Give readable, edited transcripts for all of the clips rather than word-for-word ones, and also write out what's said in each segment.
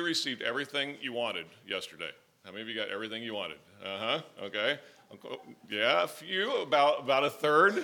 received everything you wanted yesterday? How many of you got everything you wanted? Okay. Yeah, a few, about a third,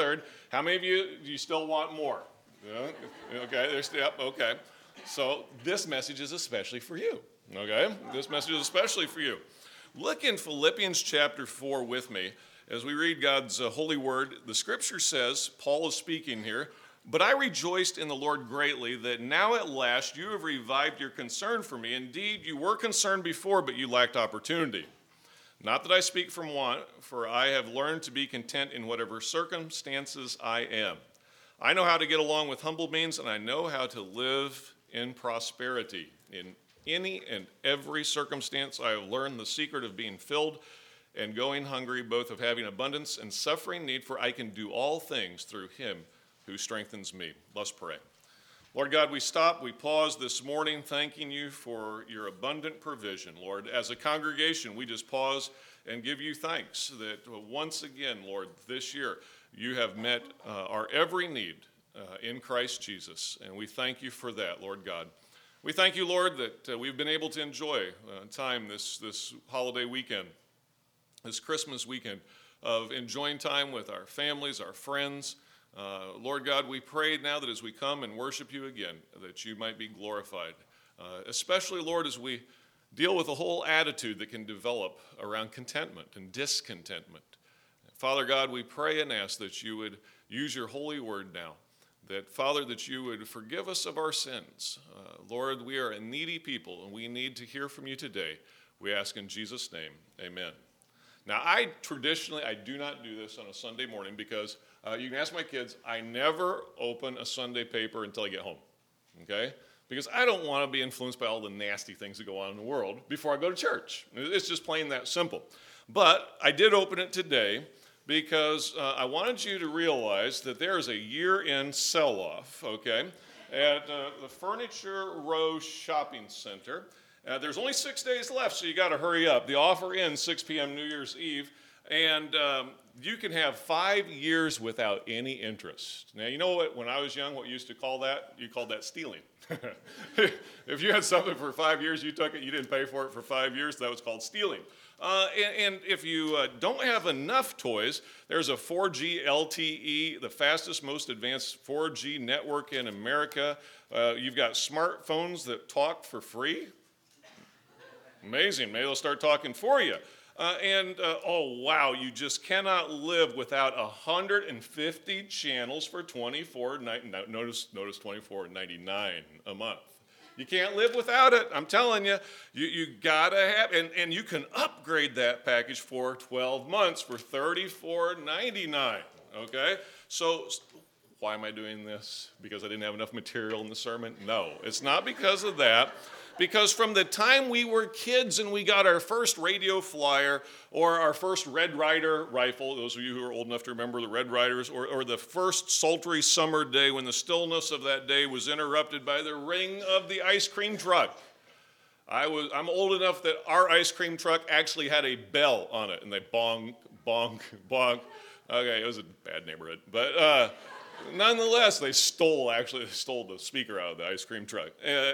How many of you, do you still want more? Yeah, okay, okay. So this message is especially for you, okay? This message is especially for you. Look in Philippians chapter 4 with me as we read God's holy word. The scripture says, Paul is speaking here, "But I rejoiced in the Lord greatly that now at last you have revived your concern for me. Indeed, you were concerned before, but you lacked opportunity. Not that I speak from want, for I have learned to be content in whatever circumstances I am. I know how to get along with humble means, and I know how to live in prosperity. In any and every circumstance, I have learned the secret of being filled and going hungry, both of having abundance and suffering need, for I can do all things through him who strengthens me." Let's pray. Lord God, we pause this morning thanking you for your abundant provision. Lord, as a congregation, we just pause and give you thanks that once again, Lord, this year you have met our every need in Christ Jesus, and we thank you for that, Lord God. We thank you, Lord, that we've been able to enjoy time this holiday weekend, this Christmas weekend, of enjoying time with our families, our friends. Lord God, we pray now that as we come and worship you again, that you might be glorified, especially, Lord, as we deal with a whole attitude that can develop around contentment and discontentment. Father God, we pray and ask that you would use your holy word now, that, Father, that you would forgive us of our sins. Lord, we are a needy people, and we need to hear from you today. We ask in Jesus' name, amen. Now, I do not do this on a Sunday morning because you can ask my kids, I never open a Sunday paper until I get home, okay? Because I don't want to be influenced by all the nasty things that go on in the world before I go to church. It's just plain that simple. But I did open it today because I wanted you to realize that there is a year-end sell-off, okay, at the Furniture Row Shopping Center. There's only 6 days left, so you got to hurry up. The offer ends 6 p.m. New Year's Eve, and you can have 5 years without any interest. Now, you know what, when I was young, what you used to call that? You called that stealing. If you had something for 5 years, you took it, you didn't pay for it for 5 years, that was called stealing. And if you don't have enough toys, there's a 4G LTE, the fastest, most advanced 4G network in America. You've got smartphones that talk for free. Amazing. Maybe they'll start talking for you. Oh, wow, you just cannot live without 150 channels for notice $24.99 a month. You can't live without it. I'm telling you, you got to have, and you can upgrade that package for 12 months for $34.99, okay? So why am I doing this? Because I didn't have enough material in the sermon? No, it's not because of that. Because from the time we were kids and we got our first radio flyer or our first Red Ryder rifle, those of you who are old enough to remember the Red Ryders, or the first sultry summer day when the stillness of that day was interrupted by the ring of the ice cream truck. I'm old enough that our ice cream truck actually had a bell on it, and they bong, bong, bong. Okay, it was a bad neighborhood, but nonetheless, they stole the speaker out of the ice cream truck.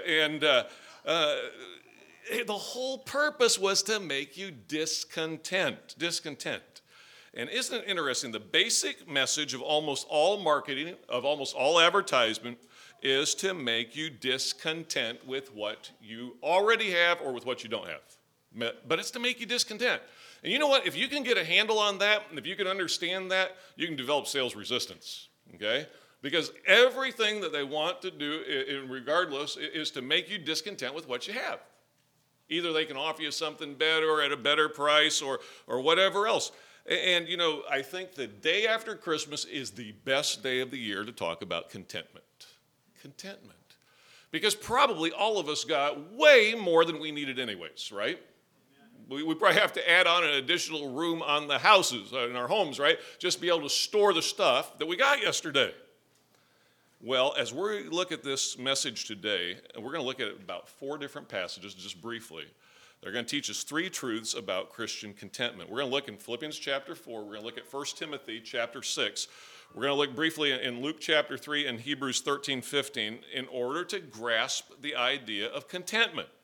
The whole purpose was to make you discontent. And isn't it interesting? The basic message of almost all marketing, of almost all advertisement, is to make you discontent with what you already have or with what you don't have. But it's to make you discontent. And you know what? If you can get a handle on that, and if you can understand that, you can develop sales resistance, okay? Because everything that they want to do, regardless, is to make you discontent with what you have. Either they can offer you something better or at a better price or whatever else. And, you know, I think the day after Christmas is the best day of the year to talk about contentment. Contentment. Because probably all of us got way more than we needed anyways, right? We probably have to add on an additional room on the houses, in our homes, right? Just to be able to store the stuff that we got yesterday. Well, as we look at this message today, we're going to look at about 4 different passages just briefly. They're going to teach us 3 truths about Christian contentment. We're going to look in Philippians chapter 4. We're going to look at 1 Timothy chapter 6. We're going to look briefly in Luke chapter 3 and Hebrews 13:15 in order to grasp the idea of contentment.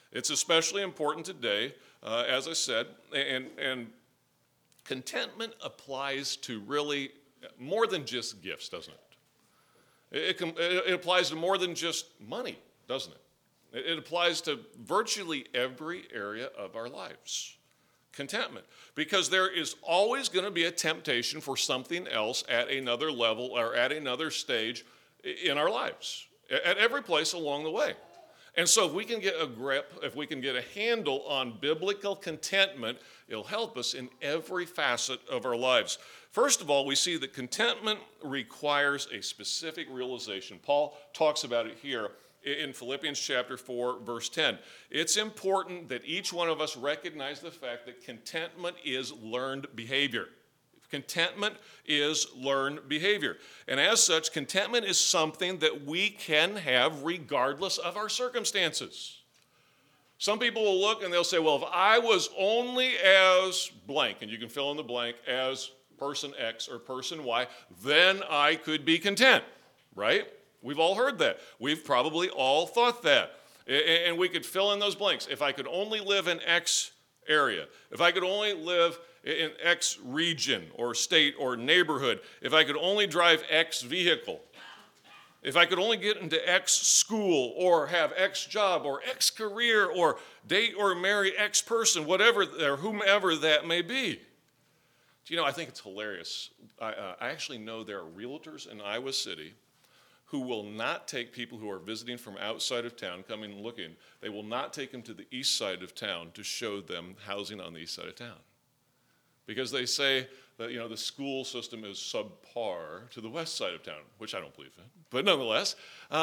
It's especially important today, as I said, and contentment applies to really more than just gifts, doesn't it? It applies to more than just money, doesn't it? It applies to virtually every area of our lives. Contentment. Because there is always going to be a temptation for something else at another level or at another stage in our lives, at every place along the way. And so if we can get a grip, if we can get a handle on biblical contentment, it'll help us in every facet of our lives. First of all, we see that contentment requires a specific realization. Paul talks about it here in Philippians chapter 4, verse 10. It's important that each one of us recognize the fact that contentment is learned behavior. Contentment is learned behavior. And as such, contentment is something that we can have regardless of our circumstances. Some people will look and they'll say, well, if I was only as blank, and you can fill in the blank, as person X or person Y, then I could be content, right? We've all heard that. We've probably all thought that. And we could fill in those blanks. If I could only live in X area, if I could only live in X region or state or neighborhood, if I could only drive X vehicle, if I could only get into X school or have X job or X career or date or marry X person, whatever or whomever that may be. You know, I think it's hilarious. I actually know there are realtors in Iowa City who will not take people who are visiting from outside of town, coming and looking. They will not take them to the east side of town to show them housing on the east side of town. Because they say that, you know, the school system is subpar to the west side of town, which I don't believe in. But nonetheless,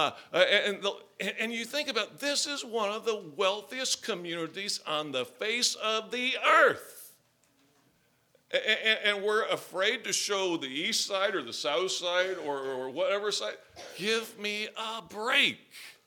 and you think about, this is one of the wealthiest communities on the face of the earth. And we're afraid to show the east side or the south side or whatever side. Give me a break.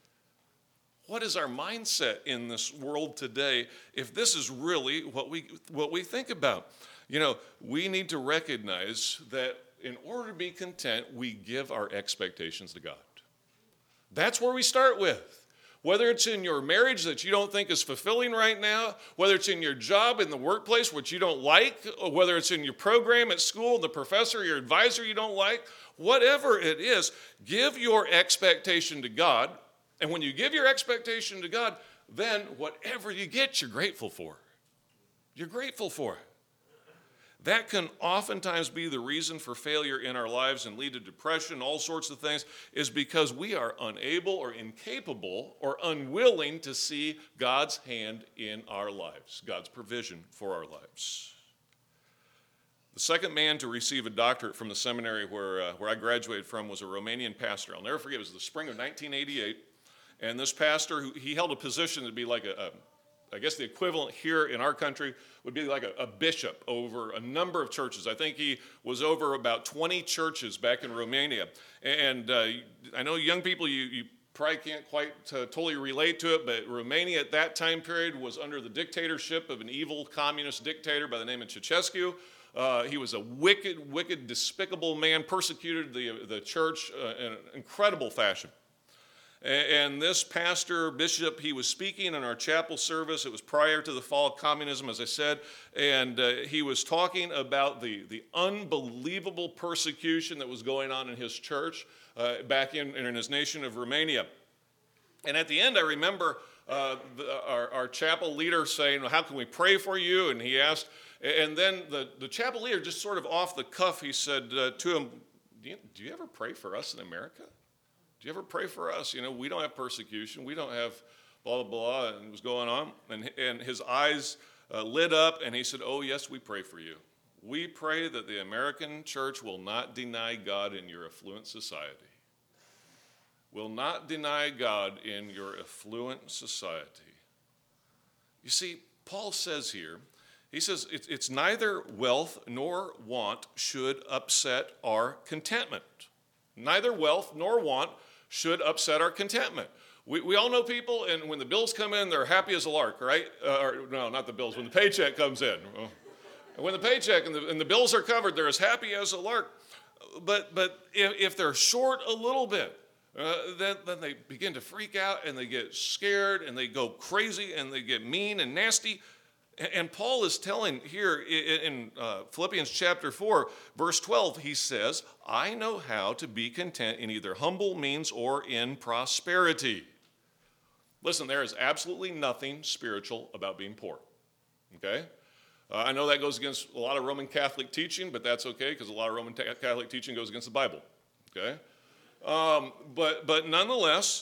What is our mindset in this world today if this is really what we think about? You know, we need to recognize that in order to be content, we give our expectations to God. That's where we start with. Whether it's in your marriage that you don't think is fulfilling right now, whether it's in your job in the workplace which you don't like, or whether it's in your program at school, the professor, your advisor you don't like, whatever it is, give your expectation to God. And when you give your expectation to God, then whatever you get, you're grateful for. You're grateful for it. That can oftentimes be the reason for failure in our lives and lead to depression, all sorts of things, is because we are unable or incapable or unwilling to see God's hand in our lives, God's provision for our lives. The second man to receive a doctorate from the seminary where I graduated from was a Romanian pastor. I'll never forget, it was the spring of 1988, and this pastor, he held a position to be like I guess the equivalent here in our country would be like a bishop over a number of churches. I think he was over about 20 churches back in Romania. And I know young people, you probably can't quite totally relate to it, but Romania at that time period was under the dictatorship of an evil communist dictator by the name of Ceausescu. He was a wicked, wicked, despicable man, persecuted the church in an incredible fashion. And this pastor, bishop, he was speaking in our chapel service. It was prior to the fall of communism, as I said, and he was talking about the unbelievable persecution that was going on in his church back in his nation of Romania. And at the end, I remember our chapel leader saying, well, how can we pray for you? And he asked, and then the chapel leader, just sort of off the cuff, he said to him, do you ever pray for us in America? Do you ever pray for us? You know, we don't have persecution. We don't have blah, blah, blah, and it was going on. And his eyes lit up, and he said, oh, yes, we pray for you. We pray that the American church will not deny God in your affluent society. Will not deny God in your affluent society. You see, Paul says here, he says it's neither wealth nor want should upset our contentment. Neither wealth nor want should upset our contentment. We all know people, and when the bills come in, they're happy as a lark, right? No, not the bills, when the paycheck comes in. Well, and when the paycheck and the bills are covered, they're as happy as a lark. But if they're short a little bit, then they begin to freak out and they get scared and they go crazy and they get mean and nasty. And Paul is telling here in Philippians chapter 4, verse 12, he says, I know how to be content in either humble means or in prosperity. Listen, there is absolutely nothing spiritual about being poor, okay? I know that goes against a lot of Roman Catholic teaching, but that's okay because a lot of Roman Catholic teaching goes against the Bible, okay? But nonetheless,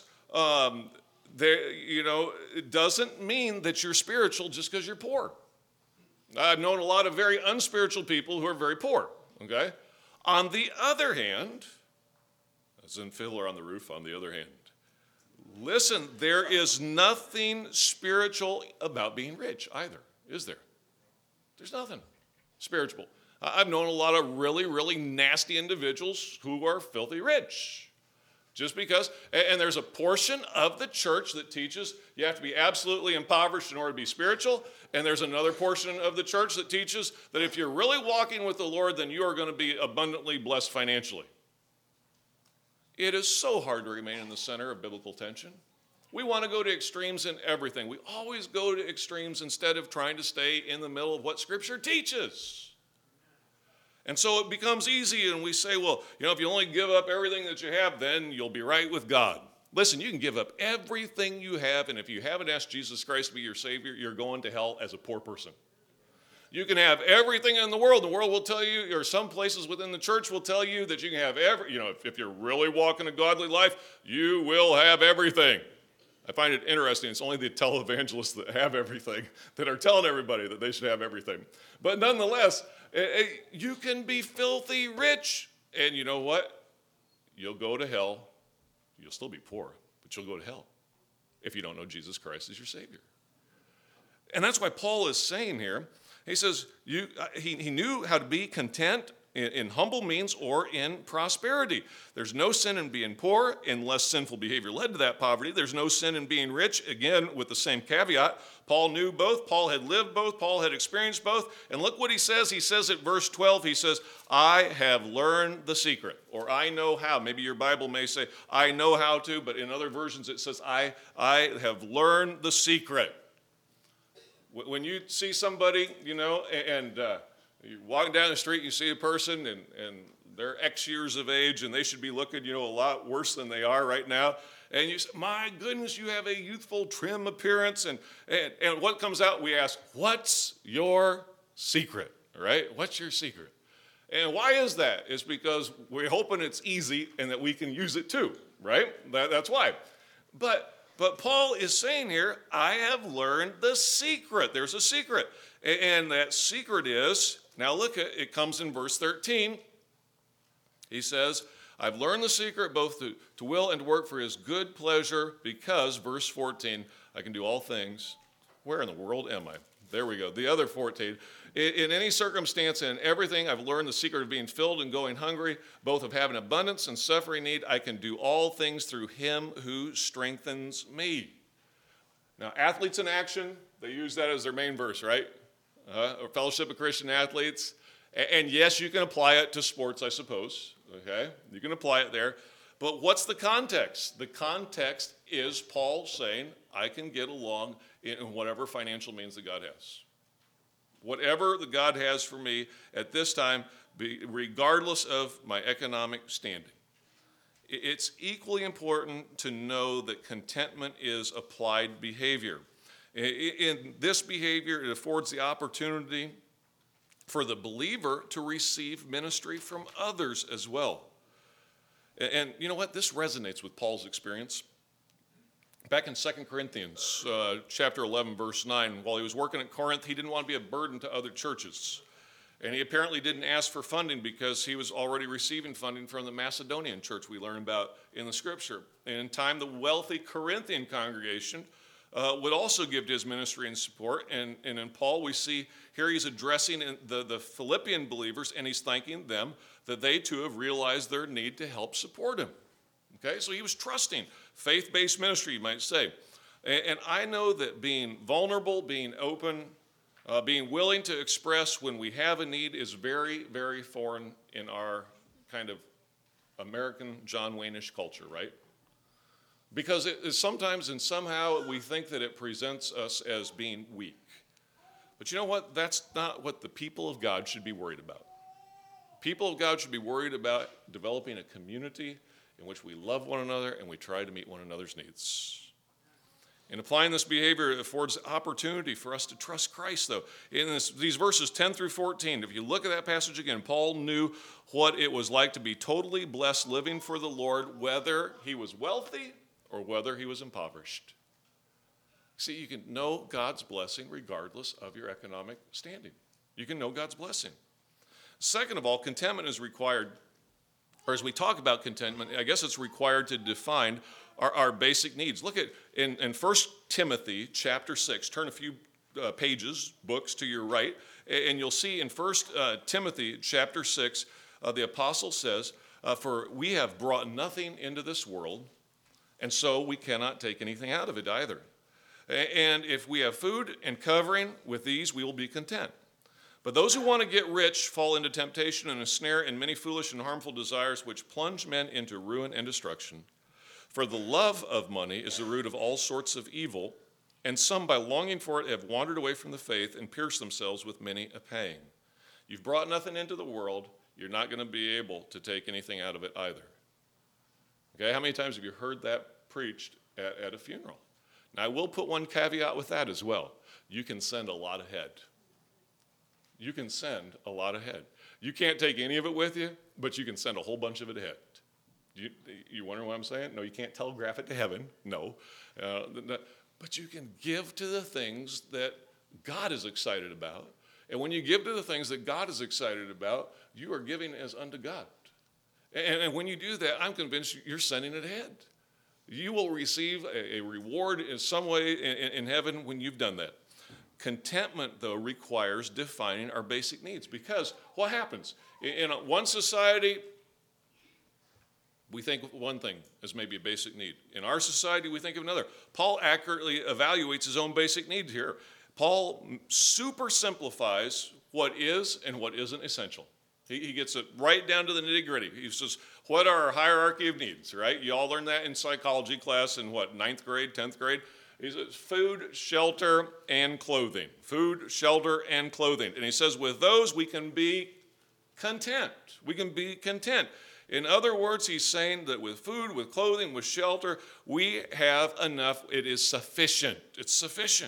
it doesn't mean that you're spiritual just because you're poor. I've known a lot of very unspiritual people who are very poor, okay? On the other hand, as in Fiddler on the Roof, on the other hand, listen, there is nothing spiritual about being rich either, is there? There's nothing spiritual. I've known a lot of really, really nasty individuals who are filthy rich. Just because, and there's a portion of the church that teaches you have to be absolutely impoverished in order to be spiritual, and there's another portion of the church that teaches that if you're really walking with the Lord, then you are going to be abundantly blessed financially. It is so hard to remain in the center of biblical tension. We want to go to extremes in everything. We always go to extremes instead of trying to stay in the middle of what Scripture teaches. And so it becomes easy, and we say, well, if you only give up everything that you have, then you'll be right with God. Listen, you can give up everything you have, and if you haven't asked Jesus Christ to be your Savior, you're going to hell as a poor person. You can have everything in the world. The world will tell you, or some places within the church will tell you that you can have if you're really walking a godly life, you will have everything. I find it interesting. It's only the televangelists that have everything that are telling everybody that they should have everything. But nonetheless, you can be filthy rich, and you know what? You'll go to hell. You'll still be poor, but you'll go to hell if you don't know Jesus Christ as your Savior. And that's why Paul is saying here, he says he knew how to be content in humble means or in prosperity. There's no sin in being poor unless sinful behavior led to that poverty. There's no sin in being rich, again, with the same caveat. Paul knew both. Paul had lived both. Paul had experienced both. And look what he says. He says at verse 12, he says, I have learned the secret, or I know how. Maybe your Bible may say, I know how to, but in other versions it says, I have learned the secret. When you see somebody, and you're walking down the street, you see a person, and they're X years of age, and they should be looking, a lot worse than they are right now. And you say, my goodness, you have a youthful, trim appearance. And what comes out, we ask, what's your secret, right? What's your secret? And why is that? It's because we're hoping it's easy and that we can use it too, right? That's why. But Paul is saying here, I have learned the secret. There's a secret. And that secret is, now look, it comes in verse 13. He says, I've learned the secret both to will and to work for his good pleasure because, verse 14, I can do all things. Where in the world am I? There we go. The other 14. In any circumstance and in everything, I've learned the secret of being filled and going hungry, both of having abundance and suffering need. I can do all things through him who strengthens me. Now, athletes in action, they use that as their main verse, right? Or Fellowship of Christian Athletes. And yes, you can apply it to sports, I suppose. Okay? You can apply it there. But what's the context? The context is Paul saying, I can get along in whatever financial means that God has. Whatever that God has for me at this time, regardless of my economic standing. It's equally important to know that contentment is applied behavior. In this behavior, it affords the opportunity for the believer to receive ministry from others as well. And you know what? This resonates with Paul's experience. Back in 2 Corinthians chapter 11, verse 9, while he was working at Corinth, he didn't want to be a burden to other churches. And he apparently didn't ask for funding because he was already receiving funding from the Macedonian church we learn about in the scripture. And in time, the wealthy Corinthian congregation would also give to his ministry and support. And in Paul, we see here he's addressing the Philippian believers, and he's thanking them that they too have realized their need to help support him. Okay, so he was trusting. Faith-based ministry, you might say. And I know that being vulnerable, being open, being willing to express when we have a need is very, very foreign in our kind of American John Wayne-ish culture, right? because it is sometimes and somehow we think that it presents us as being weak. But you know what? That's not what the people of God should be worried about. People of God should be worried about developing a community in which we love one another and we try to meet one another's needs. And applying this behavior affords opportunity for us to trust Christ, though. In these verses 10 through 14, if you look at that passage again, Paul knew what it was like to be totally blessed living for the Lord, whether he was wealthy or whether he was impoverished. See, you can know God's blessing regardless of your economic standing. You can know God's blessing. Second of all, contentment is required, or as we talk about contentment, I guess it's required to define our basic needs. Look at in 1 Timothy chapter 6. Turn a few pages, books to your right, and you'll see in 1 Timothy chapter 6, the apostle says, for we have brought nothing into this world, and so we cannot take anything out of it either. And if we have food and covering, with these we will be content. But those who want to get rich fall into temptation and a snare and many foolish and harmful desires which plunge men into ruin and destruction. For the love of money is the root of all sorts of evil, and some by longing for it have wandered away from the faith and pierced themselves with many a pang. You've brought nothing into the world, you're not going to be able to take anything out of it either. Okay, how many times have you heard that preached at a funeral? Now, I will put one caveat with that as well. You can send a lot ahead. You can send a lot ahead. You can't take any of it with you, but you can send a whole bunch of it ahead. You wonder what I'm saying? No, you can't telegraph it to heaven. No. But you can give to the things that God is excited about. And when you give to the things that God is excited about, you are giving as unto God. And when you do that, I'm convinced you're sending it ahead. You will receive a reward in some way in heaven when you've done that. Contentment, though, requires defining our basic needs, because what happens? In one society, we think of one thing as maybe a basic need. In our society, we think of another. Paul accurately evaluates his own basic needs here. Paul super simplifies what is and what isn't essential. He gets it right down to the nitty-gritty. He says, what are our hierarchy of needs, right? You all learned that in psychology class in what, 9th grade, 10th grade? He says food, shelter, and clothing. Food, shelter, and clothing. And he says with those we can be content. We can be content. In other words, he's saying that with food, with clothing, with shelter, we have enough. It is sufficient. It's sufficient.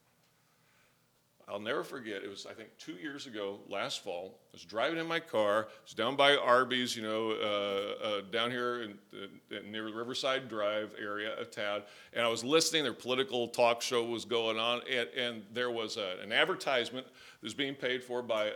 I'll never forget, it was, I think, 2 years ago, last fall. I was driving in my car. I was down by Arby's, down here near Riverside Drive area of town. And I was listening. Their political talk show was going on. And there was an advertisement that was being paid for by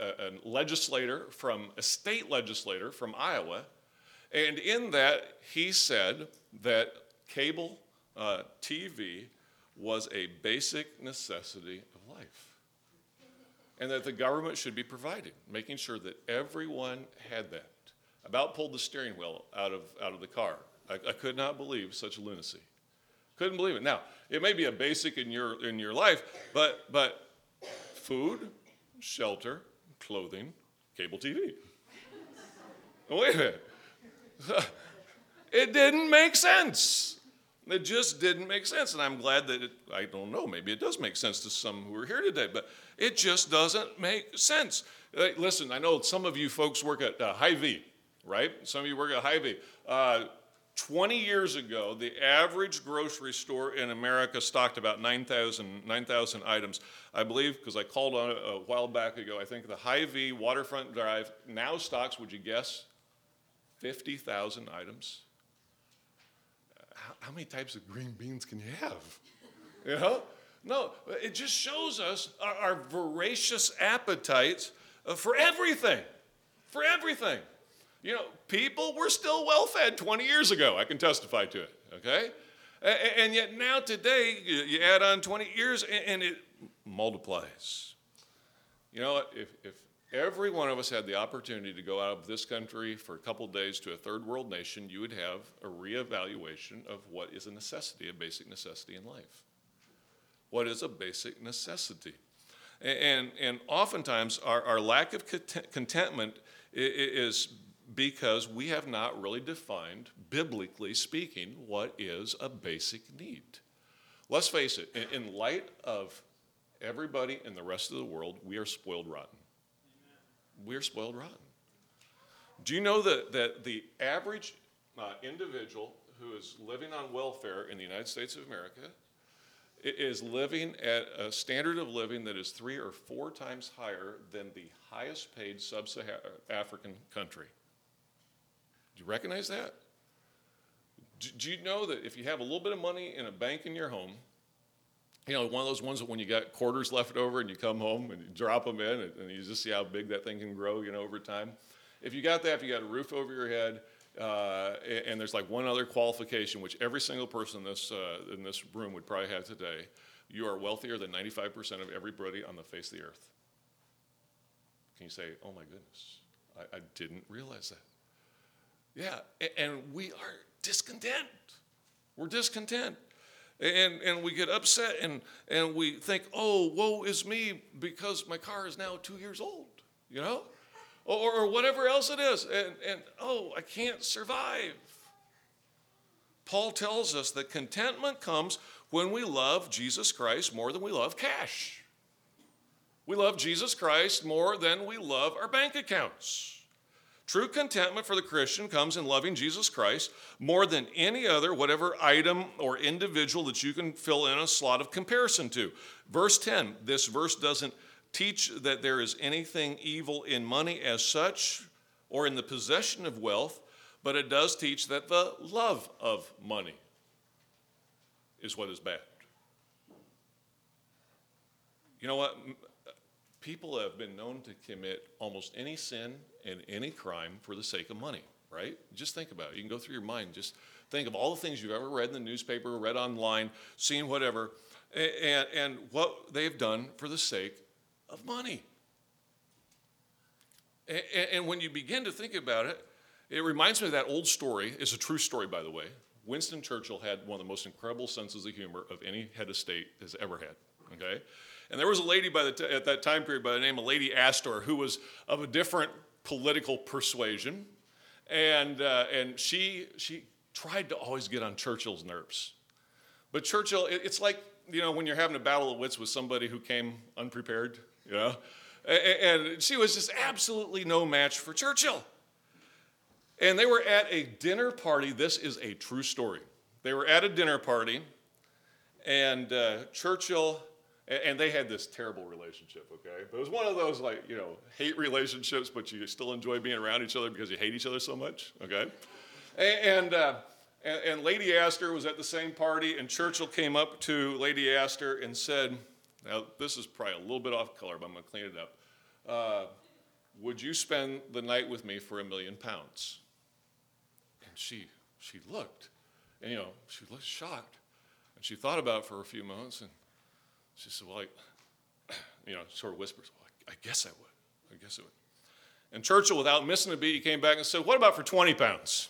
a state legislator from Iowa. And in that, he said that cable TV was a basic necessity of life. And that the government should be providing, making sure that everyone had that. I about pulled the steering wheel out of the car. I could not believe such lunacy. Couldn't believe it. Now, it may be a basic in your life, but food, shelter, clothing, cable TV. Wait a minute. It didn't make sense. It just didn't make sense. And I'm glad that I don't know, maybe it does make sense to some who are here today, but it just doesn't make sense. Listen, I know some of you folks work at Hy-Vee, right? Some of you work at Hy-Vee. 20 years ago, the average grocery store in America stocked about 9,000 items. I believe, because I called on it a while back ago, I think the Hy-Vee Waterfront Drive now stocks, would you guess, 50,000 items. How many types of green beans can you have? You know? No, it just shows us our voracious appetites for everything. For everything. You know, people were still well-fed 20 years ago. I can testify to it, okay? And yet now today, you add on 20 years and it multiplies. You know what? If every one of us had the opportunity to go out of this country for a couple days to a third world nation, you would have a reevaluation of what is a necessity, a basic necessity in life. What is a basic necessity? And oftentimes our lack of contentment is because we have not really defined, biblically speaking, what is a basic need. Let's face it, in light of everybody in the rest of the world, we are spoiled rotten. We are spoiled rotten. Do you know that the average individual who is living on welfare in the United States of America is living at a standard of living that is 3 or 4 times higher than the highest paid sub-Saharan African country? Do you recognize that? Do you know that if you have a little bit of money in a bank in your home, you know, one of those ones that when you got quarters left over and you come home and you drop them in and you just see how big that thing can grow, you know, over time. If you got that, if you got a roof over your head, and there's like one other qualification, which every single person in this room would probably have today, you are wealthier than 95% of everybody on the face of the earth. Can you say, oh my goodness, I didn't realize that? Yeah, and we are discontent. We're discontent. And we get upset and we think, oh, woe is me because my car is now 2 years old, you know? Or whatever else it is. And oh, I can't survive. Paul tells us that contentment comes when we love Jesus Christ more than we love cash. We love Jesus Christ more than we love our bank accounts. True contentment for the Christian comes in loving Jesus Christ more than any other, whatever item or individual that you can fill in a slot of comparison to. Verse 10, this verse doesn't teach that there is anything evil in money as such or in the possession of wealth, but it does teach that the love of money is what is bad. You know what? People have been known to commit almost any sin and any crime for the sake of money, right? Just think about it. You can go through your mind. Just think of all the things you've ever read in the newspaper, read online, seen whatever, and what they've done for the sake of money. And when you begin to think about it, it reminds me of that old story. It's a true story, by the way. Winston Churchill had one of the most incredible senses of humor of any head of state has ever had, okay? And there was a lady at that time period by the name of Lady Astor who was of a different political persuasion, and she tried to always get on Churchill's nerves. But Churchill, it's like, you know, when you're having a battle of wits with somebody who came unprepared, you know, and she was just absolutely no match for Churchill. And they were at a dinner party. This is a true story. They were at a dinner party, and Churchill, and they had this terrible relationship, okay? But it was one of those, like, you know, hate relationships, but you still enjoy being around each other because you hate each other so much, okay? And Lady Astor was at the same party, and Churchill came up to Lady Astor and said, now this is probably a little bit off color, but I'm going to clean it up. Would you spend the night with me for £1 million? And she looked, and, you know, she looked shocked. And she thought about it for a few moments, and she said, well, you know, sort of whispers, well, I guess I would. I guess I would. And Churchill, without missing a beat, he came back and said, what about for £20?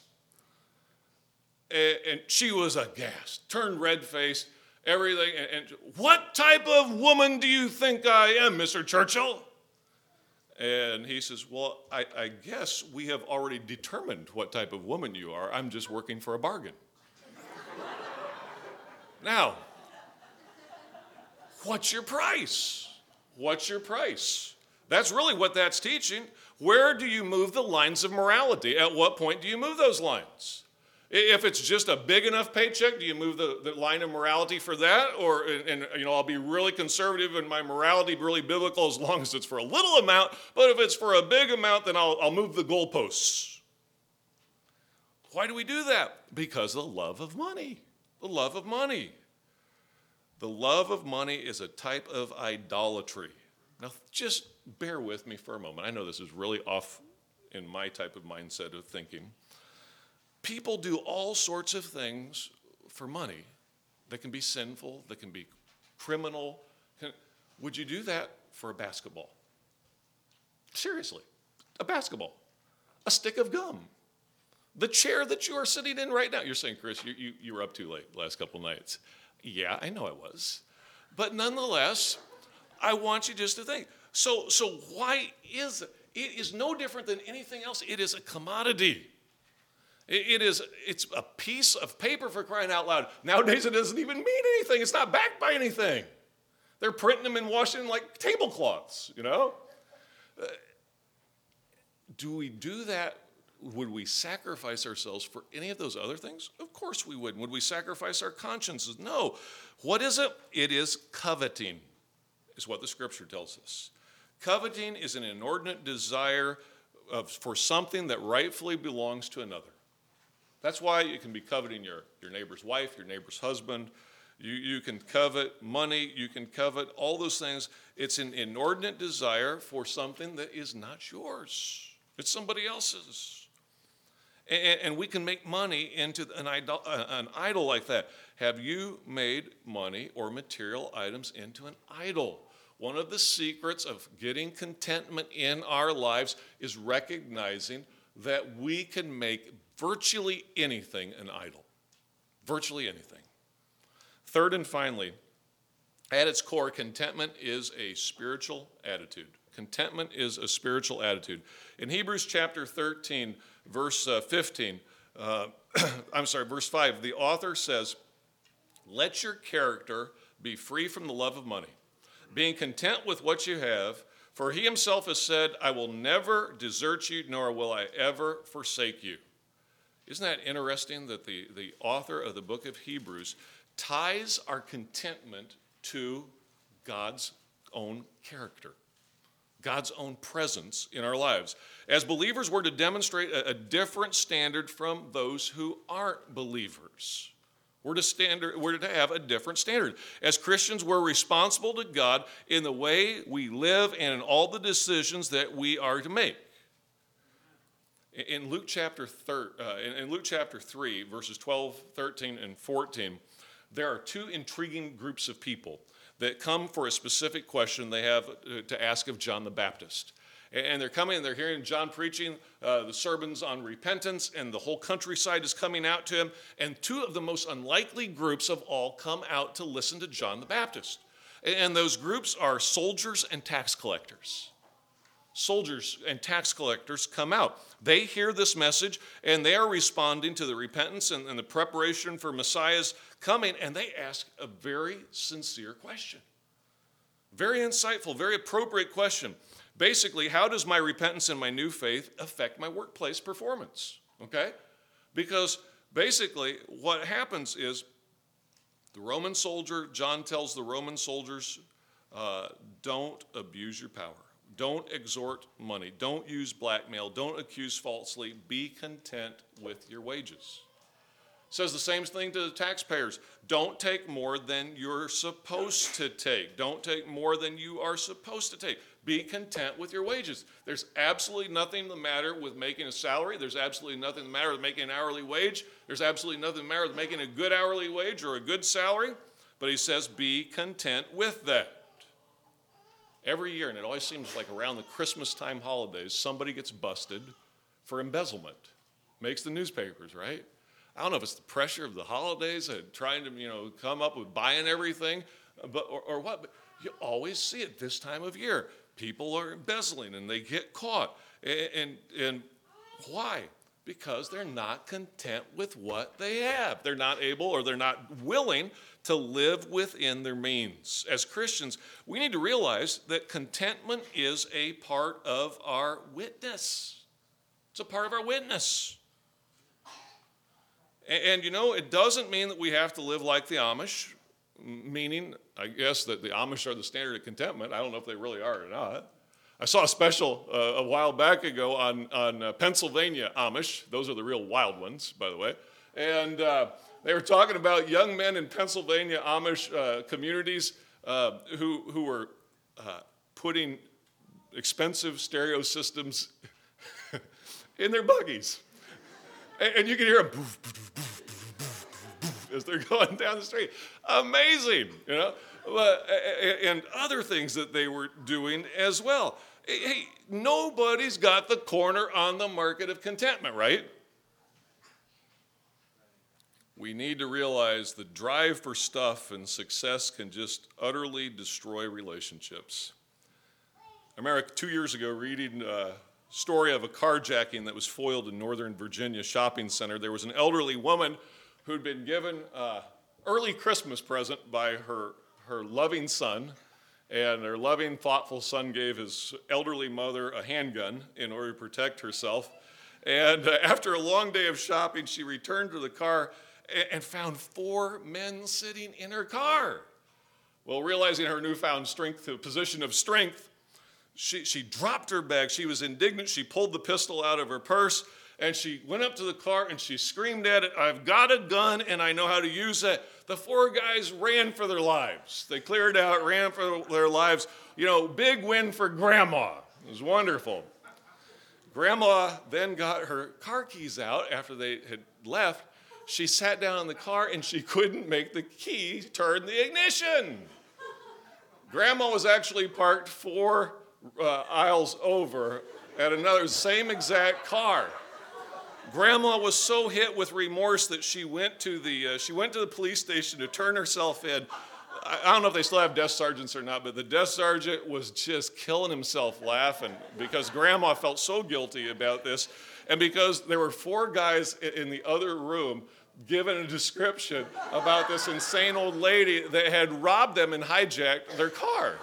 And she was aghast, turned red-faced, everything. And what type of woman do you think I am, Mr. Churchill? And he says, well, I guess we have already determined what type of woman you are. I'm just working for a bargain. Now, what's your price? What's your price? That's really what that's teaching. Where do you move the lines of morality? At what point do you move those lines? If it's just a big enough paycheck, do you move the line of morality for that? Or, and you know, I'll be really conservative in my morality, really biblical, as long as it's for a little amount. But if it's for a big amount, then I'll move the goalposts. Why do we do that? Because of the love of money. The love of money. The love of money is a type of idolatry. Now, just bear with me for a moment. I know this is really off in my type of mindset of thinking. People do all sorts of things for money that can be sinful, that can be criminal. Would you do that for a basketball? Seriously, a basketball, a stick of gum, the chair that you are sitting in right now. You're saying, Chris, you were up too late the last couple nights. Yeah, I know I was. But nonetheless, I want you just to think. So why is it? It is no different than anything else. It is a commodity. It's a piece of paper, for crying out loud. Nowadays, it doesn't even mean anything. It's not backed by anything. They're printing them and washing them like tablecloths, you know? Do we do that? Would we sacrifice ourselves for any of those other things? Of course we would. Would we sacrifice our consciences? No. What is it? It is coveting, is what the scripture tells us. Coveting is an inordinate desire for something that rightfully belongs to another. That's why you can be coveting your neighbor's wife, your neighbor's husband. You can covet money. You can covet all those things. It's an inordinate desire for something that is not yours. It's somebody else's. And we can make money into an idol like that. Have you made money or material items into an idol? One of the secrets of getting contentment in our lives is recognizing that we can make virtually anything an idol. Virtually anything. Third and finally, at its core, contentment is a spiritual attitude. Contentment is a spiritual attitude. In Hebrews chapter 13, verse 15, verse 5, the author says, "Let your character be free from the love of money, being content with what you have, for he himself has said, I will never desert you, nor will I ever forsake you." Isn't that interesting that the author of the book of Hebrews ties our contentment to God's own character, God's own presence in our lives? As believers, we're to demonstrate a different standard from those who aren't believers. We're to have a different standard. As Christians, we're responsible to God in the way we live and in all the decisions that we are to make. In Luke chapter 3, verses 12, 13, and 14, there are two intriguing groups of people that come for a specific question they have to ask of John the Baptist. And they're coming and they're hearing John preaching the sermons on repentance, and the whole countryside is coming out to him. And two of the most unlikely groups of all come out to listen to John the Baptist. And those groups are soldiers and tax collectors. Soldiers and tax collectors come out. They hear this message, and they are responding to the repentance and the preparation for Messiah's coming, and they ask a very sincere question. Very insightful, very appropriate question. Basically, how does my repentance and my new faith affect my workplace performance? Okay? Because basically what happens is the Roman soldier, John tells the Roman soldiers, don't abuse your power. Don't extort money. Don't use blackmail. Don't accuse falsely. Be content with your wages. Says the same thing to the taxpayers. Don't take more than you're supposed to take. Don't take more than you are supposed to take. Be content with your wages. There's absolutely nothing the matter with making a salary. There's absolutely nothing the matter with making an hourly wage. There's absolutely nothing the matter with making a good hourly wage or a good salary. But he says, be content with that. Every year, and it always seems like around the Christmas time holidays, somebody gets busted for embezzlement. Makes the newspapers, right? I don't know if it's the pressure of the holidays and trying to, come up with buying everything, or what, but you always see it this time of year. People are embezzling and they get caught. And why? Because they're not content with what they have. They're not able, or they're not willing to live within their means. As Christians, we need to realize that contentment is a part of our witness. It's a part of our witness. And it doesn't mean that we have to live like the Amish, meaning, I guess, that the Amish are the standard of contentment. I don't know if they really are or not. I saw a special a while back ago on Pennsylvania Amish. Those are the real wild ones, by the way. And they were talking about young men in Pennsylvania Amish communities who were putting expensive stereo systems in their buggies. And you can hear them boof, boof, boof, boof, boof, boof, as they're going down the street. Amazing, and other things that they were doing as well. Hey, nobody's got the corner on the market of contentment, right? We need to realize the drive for stuff and success can just utterly destroy relationships. I remember 2 years ago reading a story of a carjacking that was foiled in Northern Virginia shopping center. There was an elderly woman who'd been given an early Christmas present by her loving son, and her loving, thoughtful son gave his elderly mother a handgun in order to protect herself. And after a long day of shopping, she returned to the car and found 4 men sitting in her car. Well, realizing her newfound strength, a position of strength, she dropped her bag. She was indignant. She pulled the pistol out of her purse, and she went up to the car and she screamed at it, "I've got a gun and I know how to use it." The 4 guys ran for their lives. They cleared out, ran for their lives. You know, big win for Grandma. It was wonderful. Grandma then got her car keys out after they had left. She sat down in the car and she couldn't make the key turn the ignition. Grandma was actually parked 4 aisles over at another same exact car. Grandma was so hit with remorse that she went to the police station to turn herself in. I don't know if they still have desk sergeants or not, but the desk sergeant was just killing himself laughing because Grandma felt so guilty about this, and because there were 4 guys in the other room giving a description about this insane old lady that had robbed them and hijacked their car.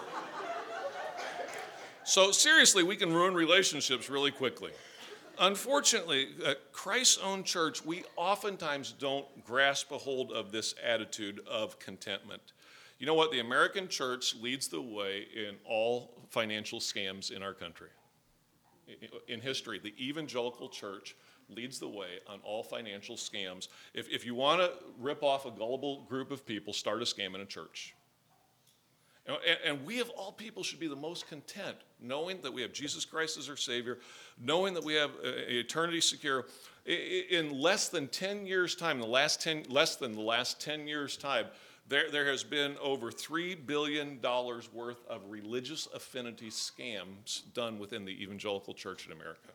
So seriously, we can ruin relationships really quickly. Unfortunately, at Christ's own church, we oftentimes don't grasp a hold of this attitude of contentment. You know what? The American church leads the way in all financial scams in our country. In history, the evangelical church leads the way on all financial scams. If you want to rip off a gullible group of people, start a scam in a church. And we of all people should be the most content, knowing that we have Jesus Christ as our Savior, knowing that we have eternity secure. In less than 10 years' time, less than the last 10 years' time, there has been over $3 billion worth of religious affinity scams done within the evangelical church in America.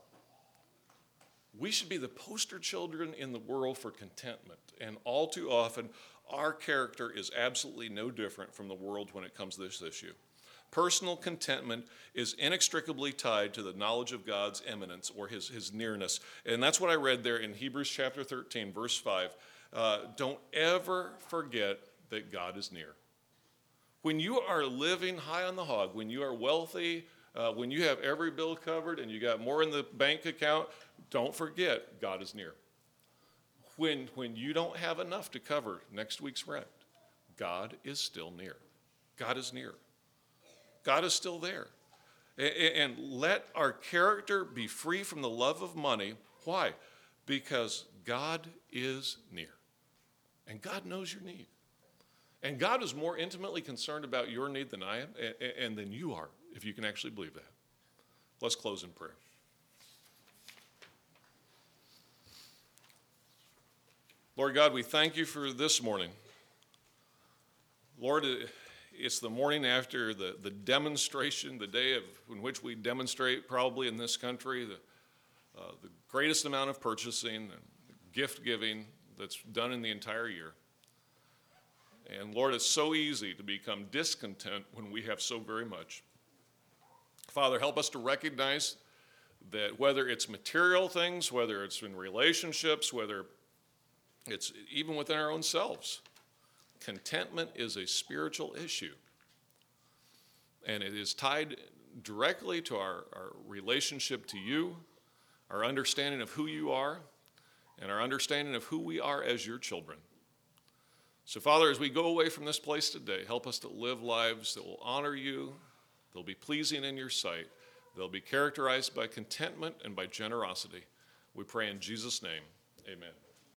We should be the poster children in the world for contentment, and all too often, our character is absolutely no different from the world when it comes to this issue. Personal contentment is inextricably tied to the knowledge of God's immanence or his nearness. And that's what I read there in Hebrews chapter 13, verse 5. Don't ever forget that God is near. When you are living high on the hog, when you are wealthy, when you have every bill covered and you got more in the bank account, don't forget God is near. When you don't have enough to cover next week's rent, God is still near. God is near. God is still there. And let our character be free from the love of money. Why? Because God is near. And God knows your need. And God is more intimately concerned about your need than I am and than you are, if you can actually believe that. Let's close in prayer. Lord God, we thank you for this morning. Lord, it's the morning after the demonstration, the day in which we demonstrate probably in this country the greatest amount of purchasing and gift giving that's done in the entire year. And Lord, it's so easy to become discontent when we have so very much. Father, help us to recognize that whether it's material things, whether it's in relationships, whether it's even within our own selves, contentment is a spiritual issue. And it is tied directly to our relationship to you, our understanding of who you are, and our understanding of who we are as your children. So, Father, as we go away from this place today, help us to live lives that will honor you, they'll be pleasing in your sight, they'll be characterized by contentment and by generosity. We pray in Jesus' name, amen.